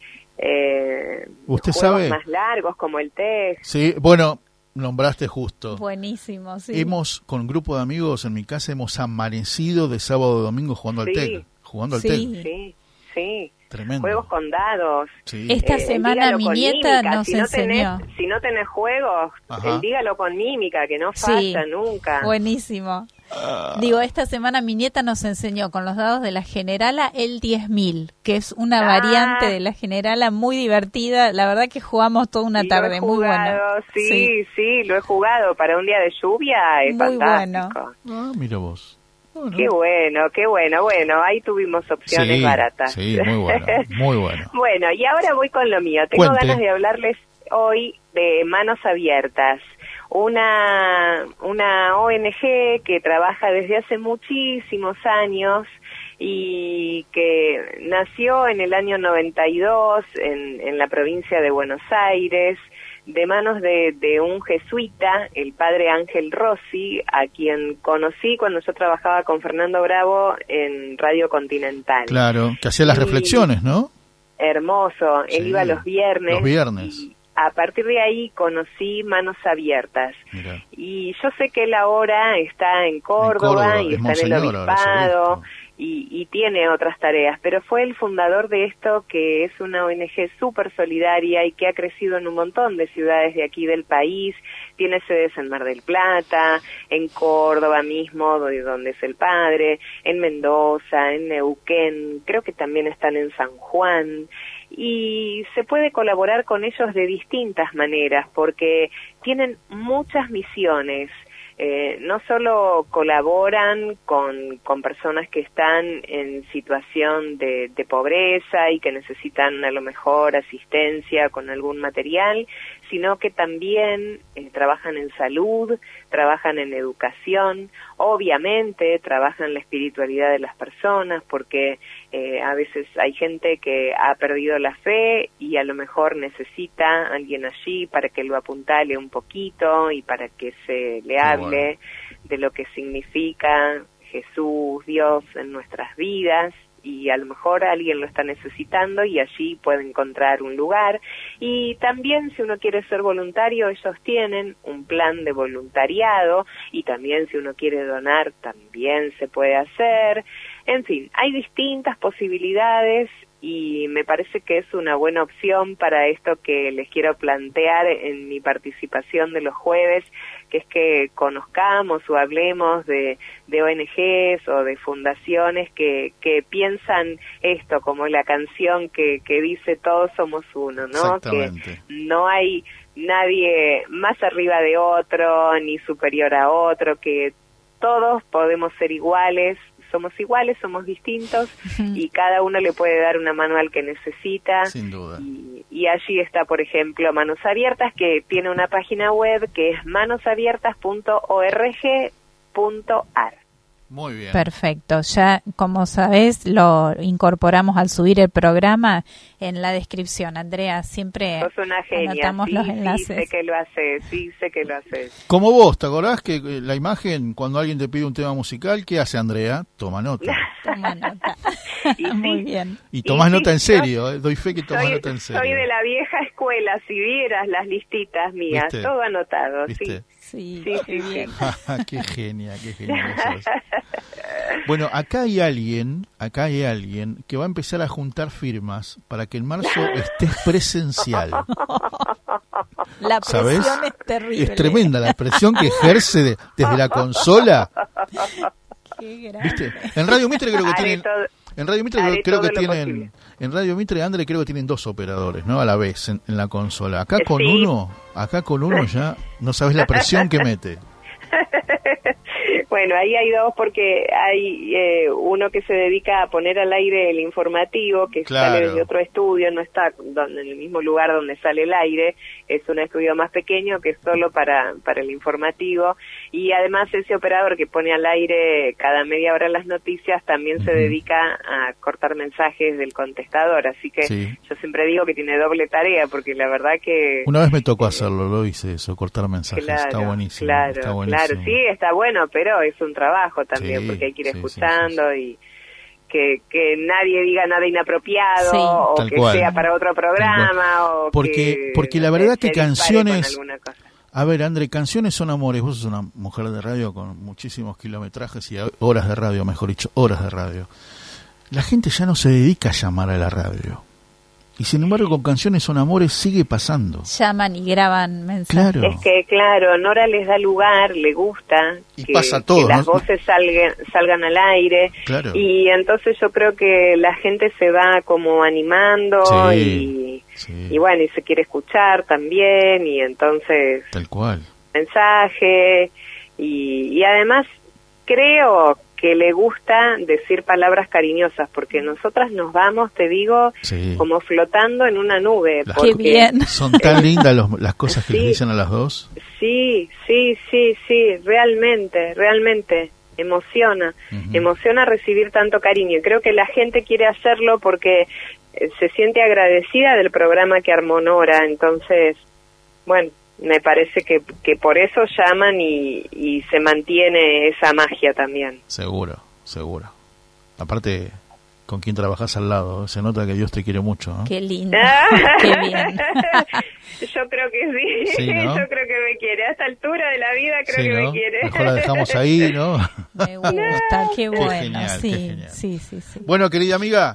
¿usted
juegos
sabe?
Más largos como el test.
Sí, bueno, nombraste justo.
Buenísimo, sí.
Con grupo de amigos en mi casa, hemos amanecido de sábado a domingo jugando al TEG. Jugando al TEG.
Sí.
Tremendo.
Juegos con dados.
Sí.
Esta semana mi nieta nos enseñó.
Si no tenés juegos, dígalo con mímica, que no falla nunca.
Buenísimo. Digo, esta semana mi nieta nos enseñó con los dados de la Generala el 10.000, que es una variante de la Generala muy divertida. La verdad que jugamos toda una tarde, muy bueno.
Sí, lo he jugado para un día de lluvia, es
muy
fantástico.
Bueno.
Mira vos. Bueno.
Qué bueno. Bueno, ahí tuvimos opciones baratas.
Sí, muy bueno.
Bueno, y ahora voy con lo mío. Tengo ganas de hablarles hoy de Manos Abiertas, una ONG que trabaja desde hace muchísimos años y que nació en el año 92 en la provincia de Buenos Aires, de manos de un jesuita, el padre Ángel Rossi, a quien conocí cuando yo trabajaba con Fernando Bravo en Radio Continental.
Claro, que hacía las reflexiones, ¿no?
Hermoso, él iba los viernes.
Los viernes.
a partir de ahí conocí Manos Abiertas.
Mirá.
Y yo sé que él ahora está en Córdoba y está en el obispado y tiene otras tareas, pero fue el fundador de esto, que es una ONG súper solidaria y que ha crecido en un montón de ciudades de aquí del país. Tiene sedes en Mar del Plata, en Córdoba mismo, donde es el padre, en Mendoza, en Neuquén, creo que también están en San Juan. Y se puede colaborar con ellos de distintas maneras, porque tienen muchas misiones. No solo colaboran con personas que están en situación de pobreza y que necesitan a lo mejor asistencia con algún material, sino que también trabajan en salud, trabajan en educación, obviamente trabajan la espiritualidad de las personas, porque a veces hay gente que ha perdido la fe y a lo mejor necesita a alguien allí para que lo apuntale un poquito y para que se le hable de lo que significa Jesús, Dios en nuestras vidas, y a lo mejor alguien lo está necesitando y allí puede encontrar un lugar. Y también, si uno quiere ser voluntario, ellos tienen un plan de voluntariado, y también si uno quiere donar también se puede hacer. En fin, hay distintas posibilidades y me parece que es una buena opción para esto que les quiero plantear en mi participación de los jueves, que es que conozcamos o hablemos de ONGs o de fundaciones que piensan esto, como la canción que dice todos somos uno, ¿no? Que no hay nadie más arriba de otro ni superior a otro, que todos podemos ser iguales, somos distintos, y cada uno le puede dar una mano al que necesita.
Sin duda.
Y allí está, por ejemplo, Manos Abiertas, que tiene una página web que es manosabiertas.org.ar.
Muy bien.
Perfecto. Ya, como sabés, lo incorporamos al subir el programa en la descripción. Andrea, siempre
sos una genia.
Anotamos los enlaces.
Sí, sé que lo haces.
Como vos, ¿te acordás que la imagen, cuando alguien te pide un tema musical, qué hace Andrea? Toma nota.
Toma nota. Muy bien.
Y tomás nota en serio, doy fe que tomás nota en serio.
Soy de la vieja escuela, si vieras las listitas mías,
¿viste?
Todo anotado,
¿Viste?
Sí,
qué bien.
Qué genia que sos. Bueno, acá hay alguien que va a empezar a juntar firmas para que en marzo estés presencial.
La presión
¿sabés?
es terrible.
Es tremenda la presión que ejerce desde la consola.
Qué grande.
¿Viste? En Radio Mitre creo que
Haré
tienen...
todo-
En Radio Mitre
haré
creo
todo
que
lo
tienen,
posible.
en Radio Mitre, Andre, creo que tienen 2 operadores, ¿no? A la vez en la consola. Acá con
Sí.
uno ya no sabes la presión que mete.
Bueno, ahí hay dos, porque hay uno que se dedica a poner al aire el informativo, que
Claro.
sale desde otro estudio, no está en el mismo lugar donde sale el aire, es un estudio más pequeño que es solo para el informativo, y además ese operador que pone al aire cada media hora las noticias también se dedica a cortar mensajes del contestador, así que
Sí.
yo siempre digo que tiene doble tarea, porque la verdad que...
Una vez me tocó hacerlo, lo hice eso, cortar mensajes.
Claro,
Está buenísimo.
claro,
está buenísimo.
claro, sí, está bueno, pero es un trabajo también,
Sí,
porque hay que ir
sí,
escuchando y que nadie diga nada inapropiado,
Sí.
o
Tal
que
cual.
sea para otro programa, o
Porque la
no sé,
verdad
se
que
dispare
canciones...
con alguna cosa.
A ver, André, canciones son amores. Vos sos una mujer de radio con muchísimos kilometrajes y horas de radio, mejor dicho, horas de radio. La gente ya no se dedica a llamar a la radio. Y sin embargo, con canciones son amores sigue pasando.
Llaman y graban mensajes.
Claro.
Es que, claro, Nora les da lugar, le gusta
Y
que,
pasa todo,
que las
¿no?
voces salgan al aire,
Claro.
y entonces yo creo que la gente se va como animando,
Sí,
y bueno, y se quiere escuchar también, y entonces
Tal cual.
mensaje, y además creo que le gusta decir palabras cariñosas, porque nosotras nos vamos, te digo,
Sí.
como flotando en una nube.
Las-
Qué
porque-
bien.
Son tan lindas las cosas que
Sí.
les dicen a las dos.
Sí, realmente emociona,
Ujú.
emociona recibir tanto cariño, y creo que la gente quiere hacerlo porque se siente agradecida del programa que armó Nora, entonces, bueno, me parece que por eso llaman y se mantiene esa magia también.
Seguro, seguro. Aparte, con quien trabajás al lado. Se nota que Dios te quiere mucho, ¿no?
Qué lindo, qué bien.
Yo creo que sí,
Sí, ¿no?
yo creo que me quiere. A esta altura de la vida creo
Sí,
que
¿no?
me quiere.
Mejor la dejamos ahí, ¿no?
Me gusta, qué bueno.
genial,
sí,
qué genial.
sí.
Bueno, querida amiga,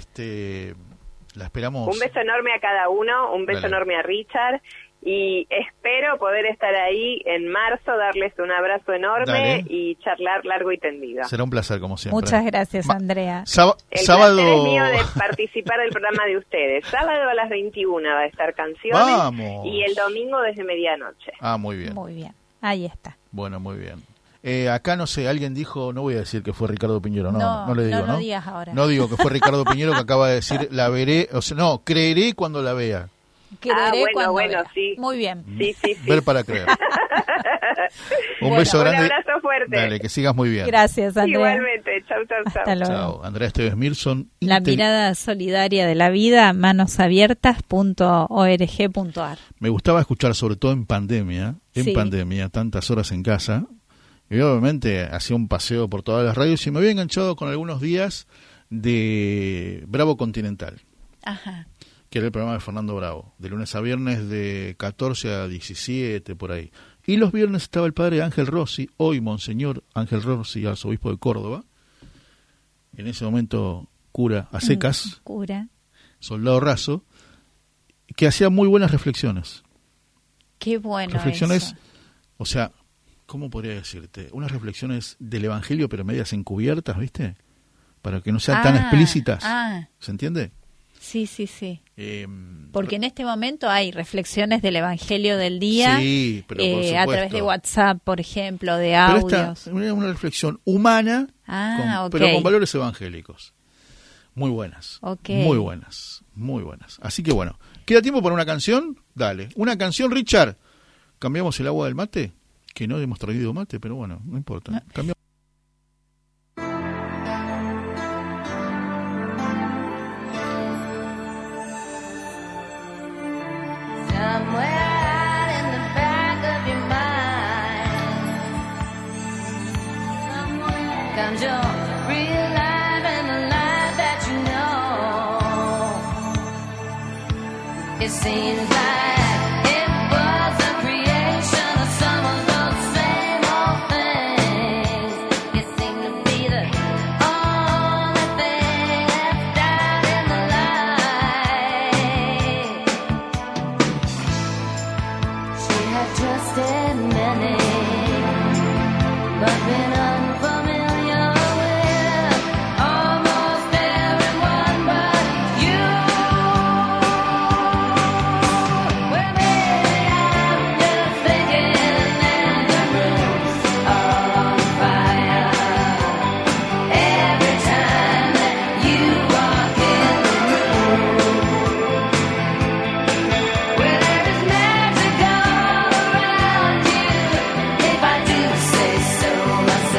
la esperamos.
Un beso enorme a cada uno, un beso
Dale.
enorme a Richard y espero poder estar ahí en marzo, darles un abrazo enorme
Dale.
y charlar largo y tendido.
Será un placer, como siempre.
Muchas gracias, Andrea.
El
sábado.
placer es mío de participar del programa de ustedes. Sábado a las 21 va a estar Canciones.
Vamos.
Y el domingo desde medianoche.
Ah, muy bien.
Muy bien, ahí está.
Bueno, muy bien. Acá, no sé, alguien dijo, no voy a decir que fue Ricardo Piñero, no le digo,
no
¿no?
lo digas ahora.
No digo que fue Ricardo Piñero que acaba de decir, la veré, o sea, no, creeré cuando la vea.
Creeré cuando
bueno,
vea.
sí.
Muy bien.
Sí.
Ver para creer. Un
Bueno,
beso
Un
grande.
abrazo fuerte.
Dale, que sigas muy bien.
Gracias, Andrea.
Igualmente. Chau.
Hasta luego.
Chao. Andrea Esteves Mirson.
La mirada solidaria de la vida, manosabiertas.org.ar.
Me gustaba escuchar, sobre todo en pandemia,
Sí.
tantas horas en casa. Y obviamente hacía un paseo por todas las radios y me había enganchado con algunos días de Bravo Continental,
Ajá.
que era el programa de Fernando Bravo, de lunes a viernes de 14 a 17, por ahí. Y los viernes estaba el padre Ángel Rossi, hoy Monseñor Ángel Rossi, arzobispo de Córdoba, en ese momento cura a secas,
Cura.
soldado raso, que hacía muy buenas reflexiones.
Qué bueno.
Reflexiones,
eso.
o sea, ¿cómo podría decirte? Unas reflexiones del Evangelio, pero medias encubiertas, ¿viste? Para que no sean tan explícitas. ¿Se entiende?
Sí. Porque en este momento hay reflexiones del Evangelio del día.
Sí, pero por supuesto.
A través de WhatsApp, por ejemplo, de
Pero
audios.
esta es una reflexión humana,
Ok.
pero con valores evangélicos. Muy buenas.
Ok.
Muy buenas. Así que bueno, ¿queda tiempo para una canción? Dale. Una canción, Richard. ¿Cambiamos el agua del mate? Que no hemos traído mate, pero bueno, no importa.
No.
Cambiamos.
Somewhere out in the back of your mind comes your real life and the life that you know. It seems like it was a creation of some of those same old things. It seemed to be the only thing left out in the light. She had trusted many, but been unfamiliar with almost everyone but you. Well, maybe I'm just thinking that the room's all on fire every time that you walk in the room. Well, there is magic all around you, if I do say so myself.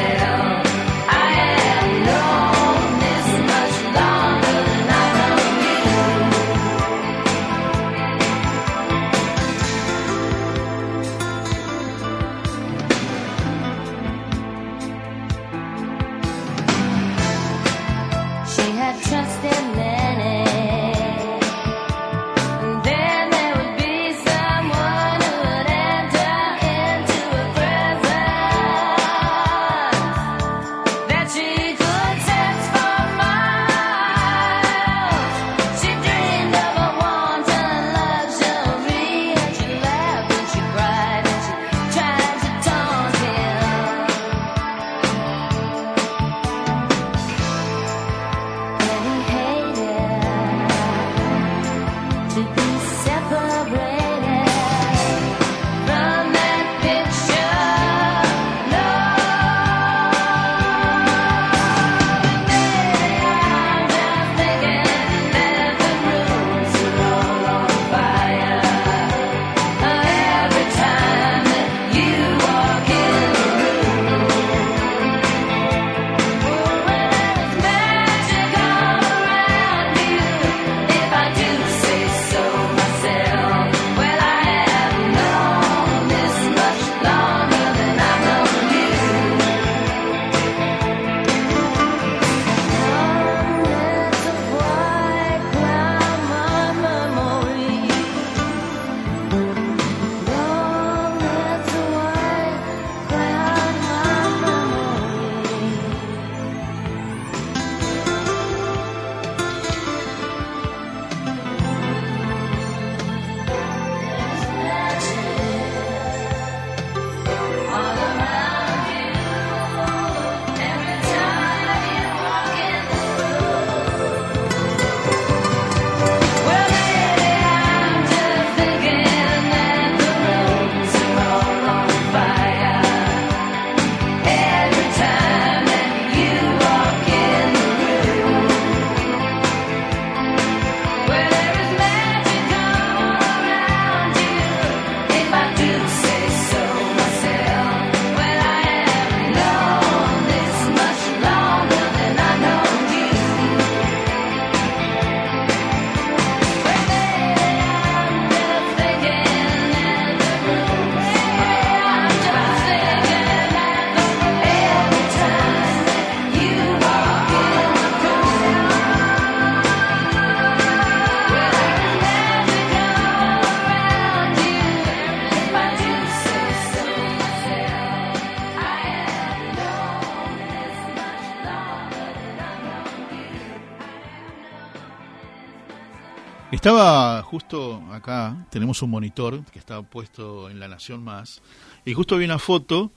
Estaba justo acá, tenemos un monitor que está puesto en La Nación Más, y justo vi una foto,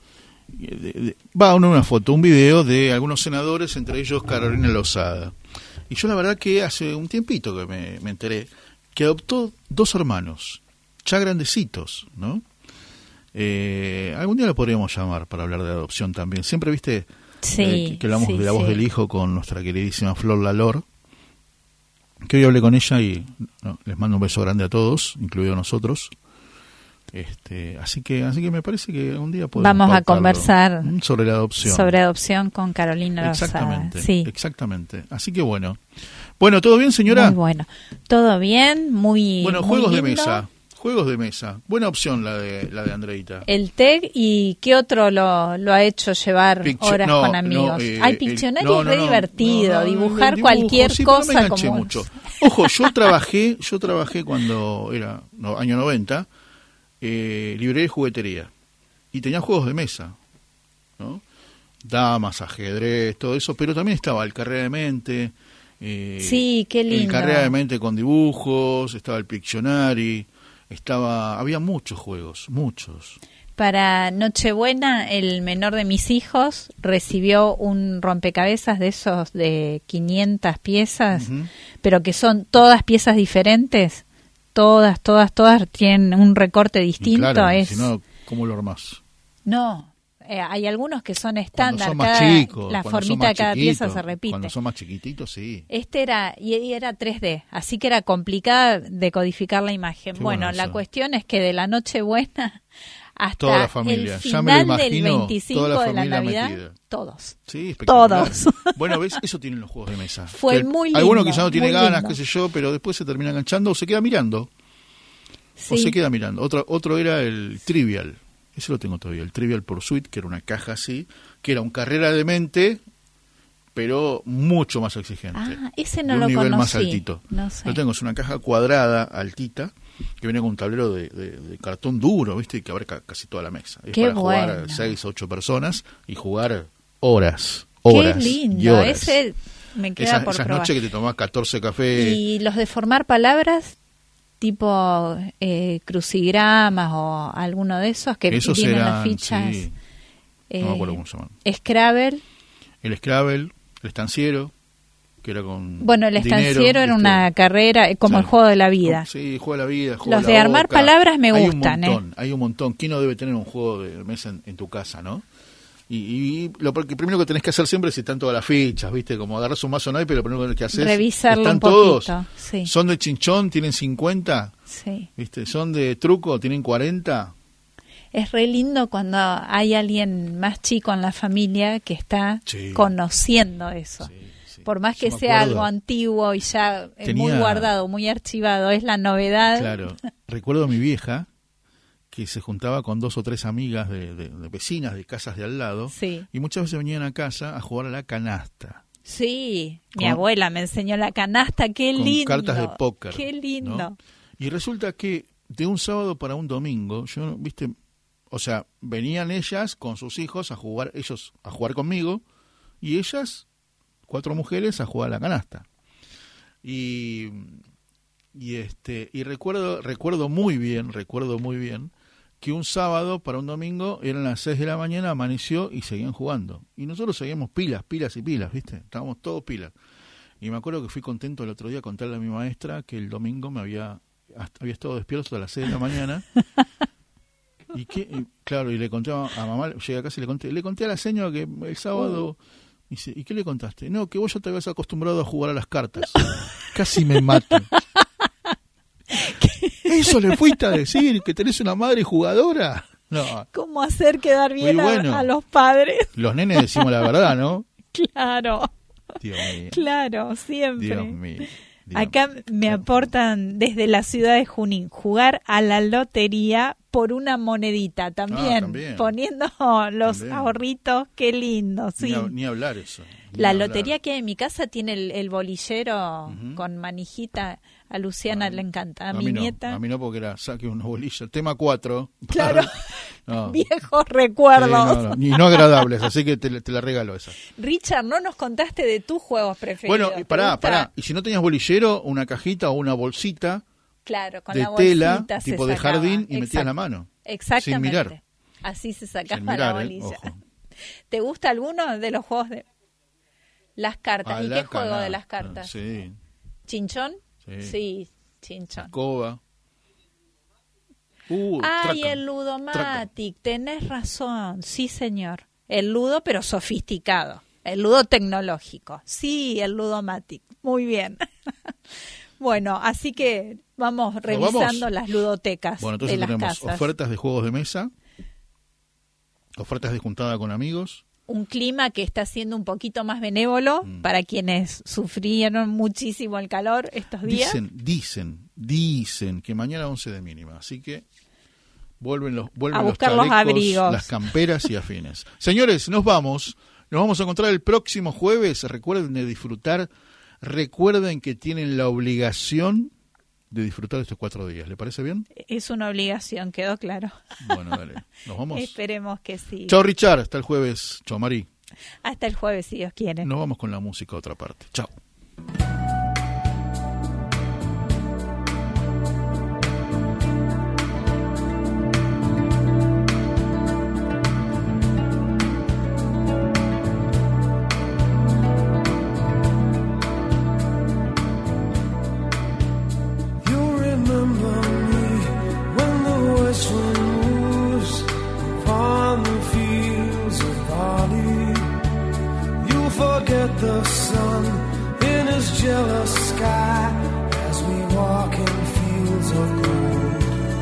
un video de algunos senadores, entre ellos Carolina Lozada. Y yo la verdad que hace un tiempito que me enteré que adoptó 2 hermanos, ya grandecitos, ¿no? Algún día lo podríamos llamar para hablar de adopción también. Siempre, viste, que hablamos de la voz del hijo con nuestra queridísima Flor Lalor, que hoy hablé con ella y les mando un beso grande a todos, incluido nosotros. Así que me parece que un día podemos
vamos a conversar
sobre la adopción.
Sobre adopción con Carolina Lozada.
Exactamente,
sí.
Exactamente. Así que bueno, ¿todo bien, señora?
Muy bueno, todo bien, muy
bueno.
Muy
Juegos
lindo.
De mesa, buena opción la de Andreita.
El TEG, ¿y qué otro lo ha hecho llevar horas con amigos? Pictionary es re divertido, dibujar
dibujo,
cualquier
sí,
cosa
pero me enganché
como...
mucho. Ojo, yo trabajé cuando era año 90, librería y juguetería, y tenía juegos de mesa, ¿no? Damas, ajedrez, todo eso, pero también estaba el Carrera de Mente,
sí, qué lindo.
el Carrera de Mente con dibujos, estaba el Pictionary, había muchos juegos, muchos.
Para Nochebuena, el menor de mis hijos recibió un rompecabezas de esos de 500 piezas, pero que son todas piezas diferentes. Todas tienen un recorte distinto.
Claro, si no, ¿cómo lo armás?
No, hay algunos que son estándar. La formita de cada pieza se repite.
Cuando son más chiquititos, sí.
Este era 3D, así que era complicada de codificar la imagen. Bueno, la cuestión es que de la Nochebuena hasta
toda la familia.
El final del 25 de la Navidad, metida. Todos.
Sí, espectacular.
Todos.
Bueno, ¿ves? Eso tienen los juegos de mesa.
Fue muy lindo.
Alguno quizá no tiene ganas,
lindo.
qué sé yo, pero después se termina enganchando o se queda mirando.
Sí.
Otro era el Trivial. Ese lo tengo todavía, el Trivial Pursuit, que era una caja así, que era un Carrera de Mente, pero mucho más exigente.
Ese no
de
lo
un nivel
conocí.
más altito.
No sé.
Lo tengo, es una caja cuadrada, altita, que viene con un tablero de cartón duro, ¿viste? Que abarca casi toda la mesa. Es para jugar 6 o 8 personas y jugar horas.
Qué lindo,
y horas.
Ese me queda por
esas
probar.
noches que te tomás 14 cafés.
Y los de formar palabras, tipo crucigramas o alguno de esos que
esos
tienen
eran,
las fichas.
Sí. No me acuerdo cómo se llaman.
Scrabble.
El Scrabble, el estanciero, que era con
Bueno, el estanciero era una carrera, como el juego de la vida.
Sí, juego de la vida, juego
los
de
de
la
armar
boca.
palabras me
hay
gustan.
Hay un montón. ¿Quién no debe tener un juego de mesa en tu casa, no? Y lo primero que tenés que hacer siempre es si están todas las fichas, ¿viste? Como agarras un mazo naipes, lo primero que haces
revisarlo
están
un poquito.
Todos,
sí.
Son de chinchón, tienen 50,
sí.
¿Viste? Son de truco, tienen 40.
Es re lindo cuando hay alguien más chico en la familia que está conociendo eso.
Sí.
Por más que sea algo antiguo y ya muy guardado, muy archivado, es la novedad.
Claro, recuerdo a mi vieja que se juntaba con 2 o 3 amigas de vecinas de casas de al lado, y muchas veces venían a casa a jugar a la canasta.
Sí, mi abuela me enseñó la canasta, qué lindo.
Con cartas de póker.
Qué lindo.
¿No? Y resulta que de un sábado para un domingo, yo, ¿viste? O sea, venían ellas con sus hijos a jugar, ellos a jugar conmigo, y ellas, 4 mujeres, a jugar a la canasta. Y recuerdo muy bien que un sábado para un domingo eran las 6 de la mañana, amaneció y seguían jugando. Y nosotros seguíamos pilas, ¿viste? Estábamos todos pilas. Y me acuerdo que fui contento el otro día a contarle a mi maestra que el domingo había estado despierto hasta las 6 de la mañana. Y le conté a mamá, llegué a casa y le conté a la señora que el sábado... Dice, ¿y qué le contaste? No, que vos ya te habías acostumbrado a jugar a las cartas. No. Casi me matan. ¿Eso le fuiste a decir? ¿Que tenés una madre jugadora? No.
¿Cómo hacer quedar bien a los padres?
Los nenes decimos la verdad, ¿no?
Claro.
Dios mío.
Claro, siempre.
Dios mío.
Acá me aportan desde la ciudad de Junín, jugar a la lotería por una monedita también. Poniendo los ahorritos, qué lindo. Sí.
Ni hablar eso.
La lotería que hay en mi casa tiene el bolillero con manijita A Luciana le encanta, a mi
no,
nieta.
a mí no, porque era saque una bolilla. Tema 4.
Claro,
No.
viejos recuerdos.
Y no agradables, así que te la regalo esa.
Richard, no nos contaste de tus juegos preferidos.
Bueno,
¿Te
pará.
gusta?
Y si no tenías bolillero, una cajita o una bolsita
Claro, con
de
la
tela,
bolsita se
tipo de
sacaba.
jardín, y metías
Exacto.
la mano.
Exactamente.
Sin mirar.
Así se sacaba
Sin
la
mirar,
bolilla.
ojo.
¿Te gusta alguno de los juegos de las cartas? ¿Y
la
qué juego
cana-
de las cartas?
Sí.
¿Chinchón?
Sí.
Sí, chinchón.
Escoba.
Ay,
Tracan.
el Ludomatic, tenés razón, sí señor. El Ludo, pero sofisticado. El Ludo tecnológico. Sí, el Ludomatic. Muy bien. Bueno, así que vamos revisando las ludotecas
Bueno,
de
entonces
las
tenemos
casas.
ofertas de juegos de mesa, ofertas de juntada con amigos.
Un clima que está siendo un poquito más benévolo para quienes sufrieron muchísimo el calor estos días.
Dicen que mañana 11 de mínima, así que vuelven los
buscar los
chalecos,
abrigos.
las camperas y afines. Señores, nos vamos a encontrar el próximo jueves. Recuerden de disfrutar, recuerden que tienen la obligación de disfrutar estos 4 días. ¿Le parece bien?
Es una obligación, quedó claro.
Bueno, dale, nos vamos.
Esperemos que sí.
Chao Richard, hasta el jueves. Chao Mari.
Hasta el jueves, si Dios quiere.
Nos vamos con la música a otra parte. Chao.
You'll remember me when the west wind moves upon the fields of barley. You'll forget the sun in his jealous sky as we walk in fields of gold.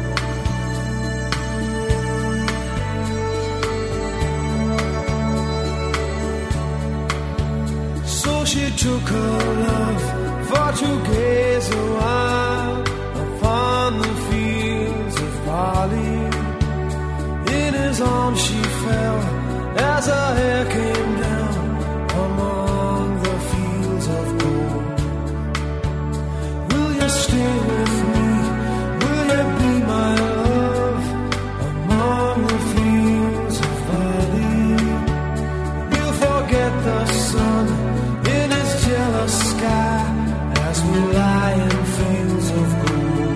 So she took her love for to gaze a while upon the fields of barley. In his arms she fell as her hair came down among the fields of gold. Will you stay with me? Will you be my love among the fields of barley? We'll forget the sun in his jealous sky as we lie in fields of gold.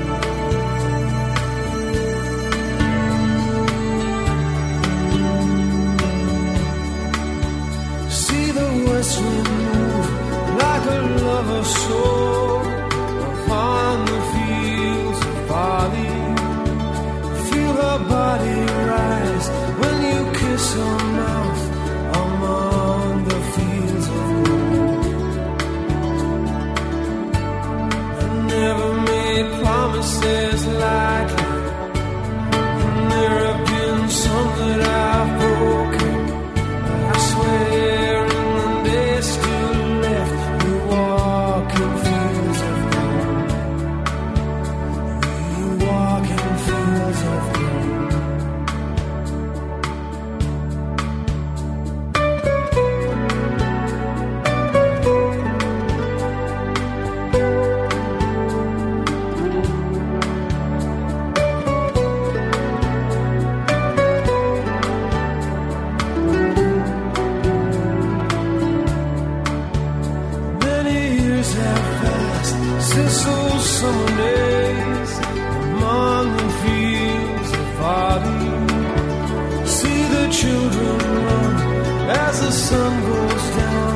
See the west wind move like a lover's soul upon the fields of barley. Feel her body rise when you kiss her mouth among the fields of gold. I never made promises lightly, and there have been some that I've broken. I swear in the days still left, we walk in fields of gold. We walk in fields of gold. Many years have passed since those summer days among the fields of barley. See the children run as the sun goes down